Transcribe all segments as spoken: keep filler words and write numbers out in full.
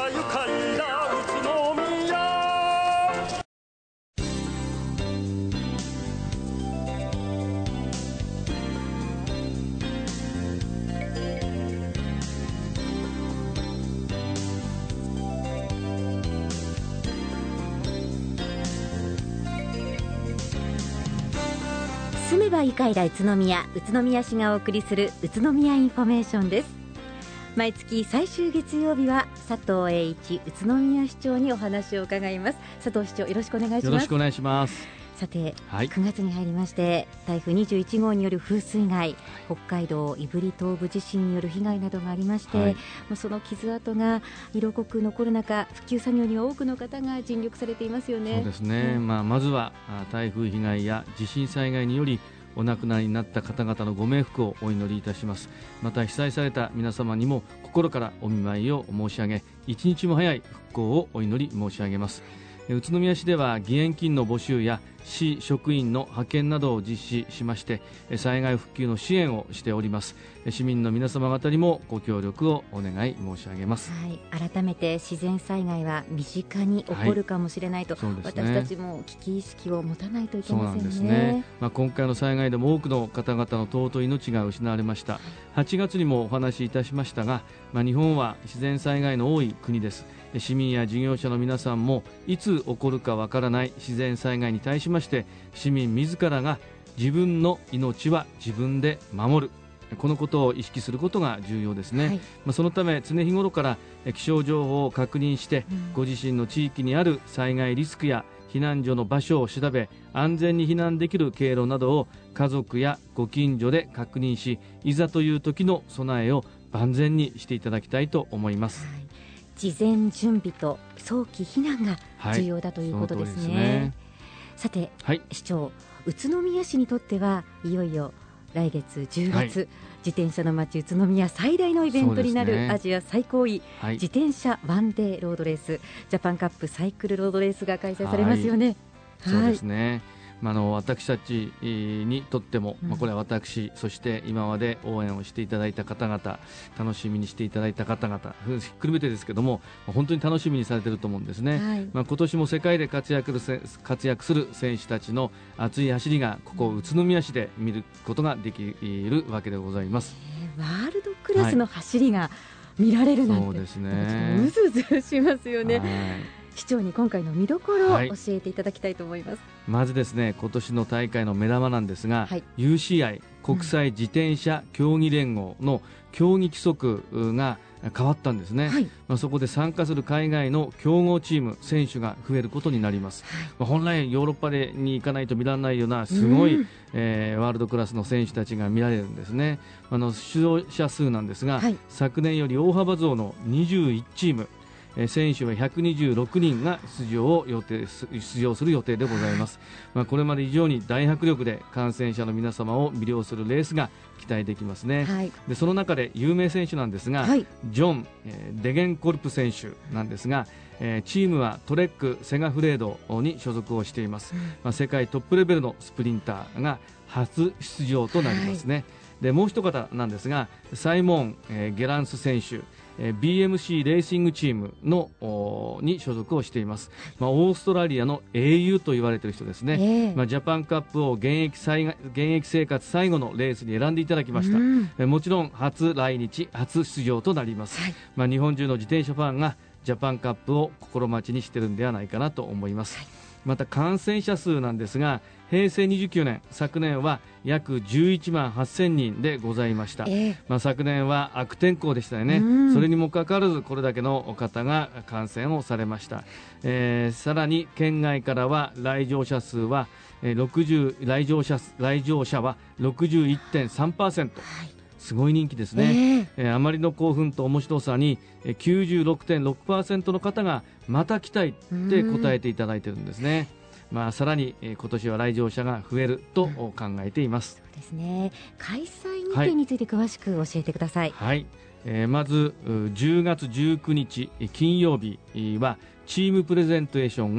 が愉快な宇都宮。 住めば愉快な宇都宮、宇都宮市がお送りする宇都宮インフォメーションです。毎月最終月曜日は佐藤栄一宇都宮市長にお話を伺います。佐藤市長、よろしくお願いします。 よろしくお願いします。 さて、 はい、 くがつに入りまして台風にじゅういちごうによる風水害、北海道胆振東部地震による被害などがありまして、はい、その傷跡が色濃く残る中、復旧作業には多くの方が尽力されていますよね。 そうですね、うん、まあ、まずは台風被害や地震災害によりお亡くなりになった方々のご冥福をお祈りいたします。また被災された皆様にも心からお見舞いを申し上げ、一日も早い復興をお祈り申し上げます。宇都宮市では義援金の募集や市職員の派遣などを実施しまして、災害復旧の支援をしております。市民の皆様方にもご協力をお願い申し上げます。 はい、改めて自然災害は身近に起こるかもしれないと、はい、ね、私たちも危機意識を持たないといけませんね。そうなんですね。 まあ、今回の災害でも多くの方々の尊い命が失われました。はちがつにもお話しいたしましたが、まあ、日本は自然災害の多い国です。市民や事業者の皆さんもいつ起こるかわからない自然災害に対しまして、市民自らが自分の命は自分で守る、このことを意識することが重要ですね。はい、まあ、そのため常日頃から気象情報を確認して、うん、ご自身の地域にある災害リスクや避難所の場所を調べ、安全に避難できる経路などを家族やご近所で確認し、いざという時の備えを万全にしていただきたいと思います。はい、 事前準備と早期避難が重要だということですね。はい、その通りですね。さて、はい、市長、宇都宮市にとってはいよいよ来月じゅうがつ、はい、自転車の街宇都宮最大のイベントになる、ね、アジア最高位、はい、自転車ワンデーロードレースジャパンカップサイクルロードレースが開催されますよね。 はい、そうですね。まあ、あの私たちにとっても、まあ、これは私、うん、そして今まで応援をしていただいた方々、楽しみにしていただいた方々、ひっくるめてですけども、本当に楽しみにされていると思うんですね。はい、まあ、今年も世界で活躍活躍する選手たちの熱い走りがここ宇都宮市で見ることができるわけでございます。 えー、ワールドクラスの走りが見られるなんて、はい、そうですね、うずうずしますよね。はい、市長に今回の見どころを教えていただきたいと思います。はい、 まずですね、今年の大会の目玉なんですが、はい、ユーシーアイ 国際自転車競技連合の競技規則が変わったんですね。はい、まあ、そこで参加する海外の強豪チーム選手が増えることになります。はい、まあ、本来ヨーロッパでに行かないと見られないようなすごい、えー、ワールドクラスの選手たちが見られるんですね。あの出場者数なんですが、はい、昨年より大幅増のにじゅういちチーム、選手はひゃくにじゅうろくにんが出場を予定出場する予定でございます。まあ、これまで以上に大迫力で観戦者の皆様を魅了するレースが期待できますね。はい、でその中で有名選手なんですが、はい、ジョン、えー、デゲンコルプ選手なんですが、えー、チームはトレックセガフレードに所属をしています。うん、まあ、世界トップレベルのスプリンターが初出場となりますね。はい、でもう一方なんですが、サイモン、えー、ゲランス選手、ビーエムシー レーシングチームのに所属をしています。まあ、オーストラリアの英雄と言われている人ですね。えーまあ、ジャパンカップを現役最現役生活最後のレースに選んでいただきました。うん、えもちろん初来日初出場となります。はい、まあ、日本中の自転車ファンがジャパンカップを心待ちにしているんではないかなと思います。はい、また感染者数なんですが、平成にじゅうきゅうねん、昨年は約じゅういちまんはっせんにんでございました。えーまあ、昨年は悪天候でしたよね。それにもかかわらずこれだけの方が感染をされました。えー、さらに県外からは来場者数はろくじゅう来場者来場者は ろくじゅういってんさんパーセント、はい、すごい人気ですね。えーえー、あまりの興奮と面白さに きゅうじゅうろくてんろくパーセント の方がまた来たいって答えていただいているんですね。まあ、さらに、えー、今年は来場者が増えると考えています。 そうですね。開催日程について詳しく教えてください。 はい、えー、まずじゅうがつじゅうくにち金曜日はチームプレゼンテーションが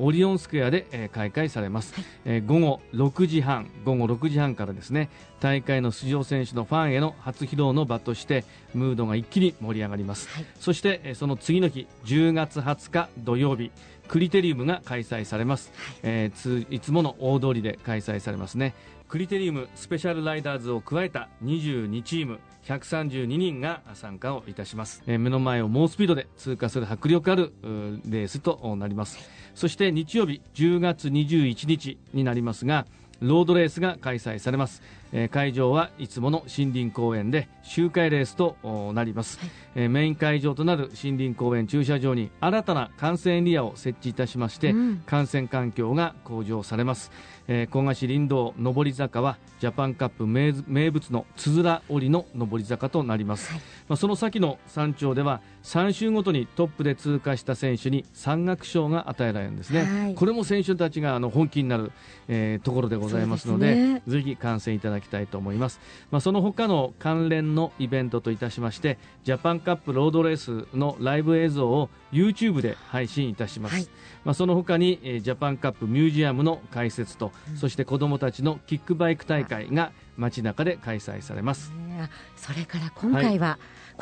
オリオンスクエアで、えー、開会されます、はい、えー、午後ろくじはん午後ろくじはんからですね、大会の出場選手のファンへの初披露の場としてムードが一気に盛り上がります、はい、そして、えー、その次の日じゅうがつはつか土曜日、クリテリウムが開催されます、はい、えー、ついつもの大通りで開催されますね。クリテリウムスペシャルライダーズを加えたにじゅうにチームひゃくさんじゅうににんが参加をいたします、えー、目の前を猛スピードで通過する迫力あるレースとなります。そして日曜日じゅうがつにじゅういちにちになりますが、ロードレースが開催されます、えー、会場はいつもの森林公園で周回レースとなります、はい、えー、メイン会場となる森林公園駐車場に新たな観戦エリアを設置いたしまして、うん、観戦環境が向上されます、えー、古賀市林道上り坂はジャパンカップ 名, 名物のつづら折りの上り坂となります、はい、まあ、その先の山頂ではさん周ごとにトップで通過した選手に山岳賞が与えられるんですね、はい、これも選手たちがあの本気になる、えー、ところでございますので、ね、ぜひ観戦いただきたいと思います、まあ、その他の関連のイベントといたしまして、ジャパンカップロードレースのライブ映像を YouTube で配信いたします、はい、まあ、その他に、えー、ジャパンカップミュージアムの開設と、うん、そして子どもたちのキックバイク大会が街中で開催されます。 それから今回は、はい、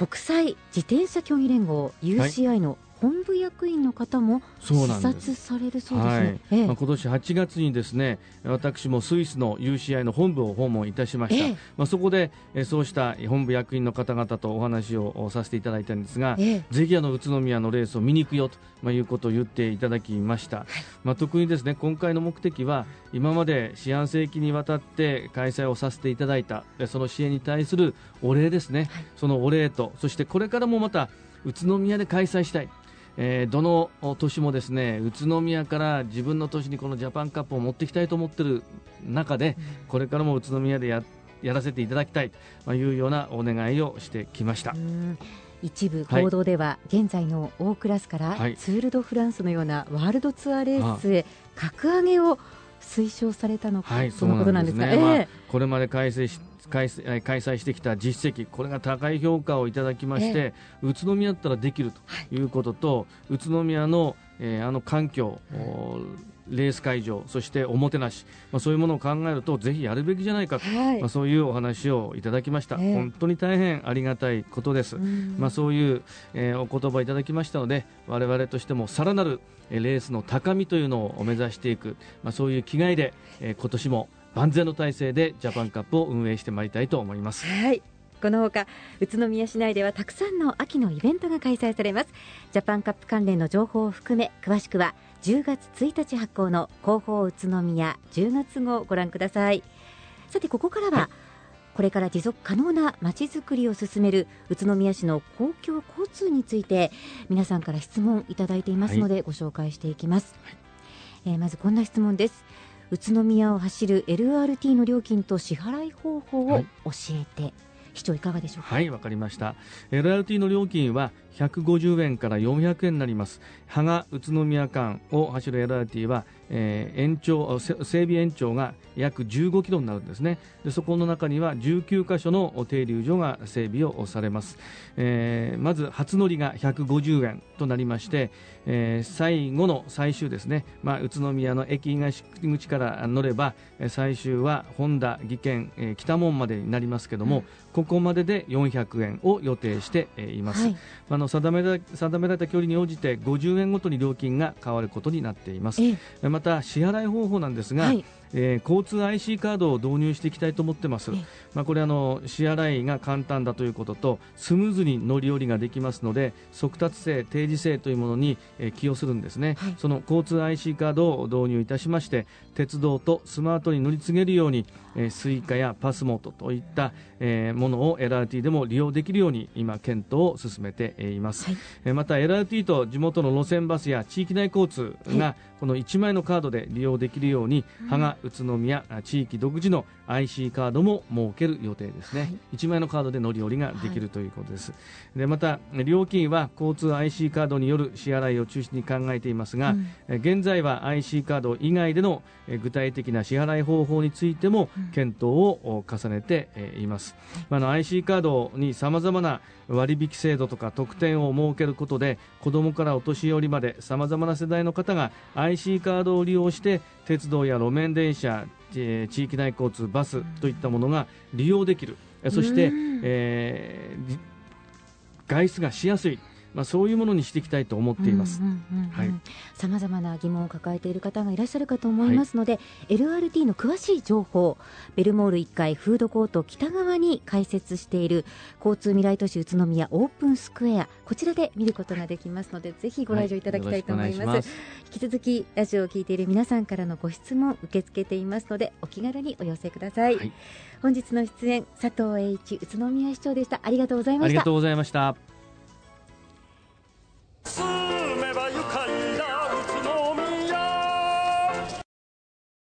国際自転車競技連合 ユーシーアイ の本部役員の方も視察されるそうですね。はい、ええ、 まあ、今年はちがつにですね、私もスイスの ユーシーアイ の本部を訪問いたしました、ええ、まあ、そこでえそうした本部役員の方々とお話をさせていただいたんですが、ええ、ぜひあの宇都宮のレースを見に行くよと、まあ、いうことを言っていただきました、はい、まあ、特にですね、今回の目的は今まで四半世紀にわたって開催をさせていただいたその支援に対するお礼ですね、はい、そのお礼と、そしてこれからもまた宇都宮で開催したい、えー、どの年もですね、宇都宮から自分の都市にこのジャパンカップを持っていきたいと思っている中で、うん、これからも宇都宮で や, やらせていただきたいというようなお願いをしてきました。うん、 一部報道では、はい、現在の大クラスからツール・ド・フランスのようなワールドツアーレースへ格上げを推奨されたのか、はい、そのことなんですが、 ね、えーまあ、これまで開催し開催、開催してきた実績、これが高い評価をいただきまして、えー、宇都宮だったらできるということと、はい、宇都宮の、えー、あの環境、うん、レース会場、そしておもてなし、まあ、そういうものを考えるとぜひやるべきじゃないかと、はい、まあ、そういうお話をいただきました、えー、本当に大変ありがたいことです、うん、まあ、そういう、えー、お言葉いただきましたので、我々としてもさらなるレースの高みというのを目指していく、まあ、そういう気概で、えー、今年も万全の体制でジャパンカップを運営してまいりたいと思います。 はい、このほか宇都宮市内ではたくさんの秋のイベントが開催されます。ジャパンカップ関連の情報を含め詳しくはじゅうがつついたち発行の広報宇都宮じゅうがつ号をご覧ください。さてここからは、はい、これから持続可能なまちづくりを進める宇都宮市の公共交通について皆さんから質問いただいていますので、はい、ご紹介していきます、はい、えー、まずこんな質問です。宇都宮を走る エルアールティー の料金と支払い方法を教えて、はい、市長いかがでしょうか。 はい、わかりました。 エルアールティー の料金はひゃくごじゅうえんからよんひゃくえんになります。芳賀宇都宮間を走る エルアールティー は、えー、延長整備延長が約じゅうごキロになるんですね。でそこの中にはじゅうきゅうかしょの停留所が整備をされます。えー、まず初乗りがひゃくごじゅうえんとなりまして、えー、最後の最終ですね、まあ、宇都宮の駅東口から乗れば最終は本田技研、えー、北門までになりますけども、うん、ここまででよんひゃくえんを予定しています、はい、あの定められ、定められた距離に応じてごじゅうえんごとに料金が変わることになっています。えまた支払い方法なんですが、はい、えー、交通 アイシー カードを導入していきたいと思っています。まあ、これあの支払いが簡単だということとスムーズに乗り降りができますので速達制、定時制というものに、えー、寄与するんですね、はい、その交通 アイシー カードを導入いたしまして鉄道とスマートに乗り継げるように、えー、スイカやパスモートといった、えー、ものを エルアールティー でも利用できるように今検討を進めています、はい、えー、また エルアールティー と地元の路線バスや地域内交通がこのいちまいのカードで利用できるように芳賀宇都宮地域独自の アイシー カードも設ける予定ですね、はい、いちまいのカードで乗り降りができるということです、はい、でまた料金は交通 アイシー カードによる支払いを中心に考えていますが、うん、現在は アイシー カード以外での具体的な支払い方法についても検討を重ねています、うん、あの アイシー カードにさまざまな割引制度とか特典を設けることで子どもからお年寄りまでさまざまな世代の方が アイシー カードを利用して鉄道や路面電車、地域内交通バスといったものが利用できる、そして、えー、外出がしやすい、まあ、そういうものにしていきたいと思っています。 さまざまな疑問を抱えている方がいらっしゃるかと思いますので、はい、エルアールティー の詳しい情報、ベルモールいっかいフードコート北側に開設している交通未来都市宇都宮オープンスクエア、こちらで見ることができますので、ぜひご来場いただきたいと思います。はい、ます引き続きラジオを聞いている皆さんからのご質問受け付けていますので、お気軽にお寄せください。はい、本日の出演、佐藤栄一宇都宮市長でした。ありがとうございました。 ありがとうございました。